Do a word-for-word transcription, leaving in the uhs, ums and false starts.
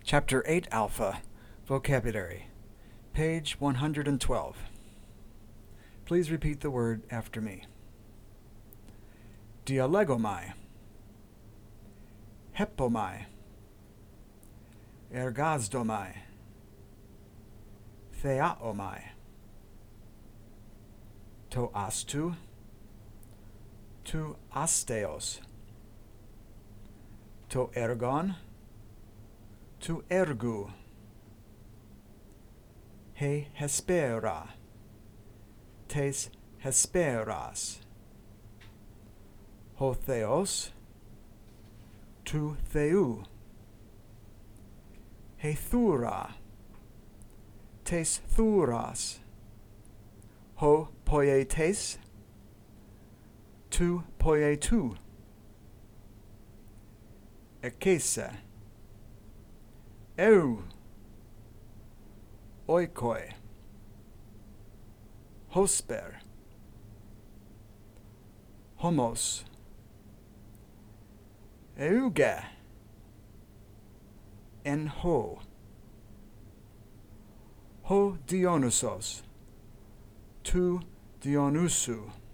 Chapter eight Alpha, Vocabulary, page one hundred twelve. Please repeat the word after me. Dialegomai, hepomai, ergazdomai, theaomai, to astu, to asteos, to ergon, to ergu, he hespera, tes hesperas, ho theos, tu theu, he thura, tes thuras, ho poietes, tu poietu, ekese, eu, oikoi, hosper, homos, euge, en ho, ho Dionysos, tu Dionysu.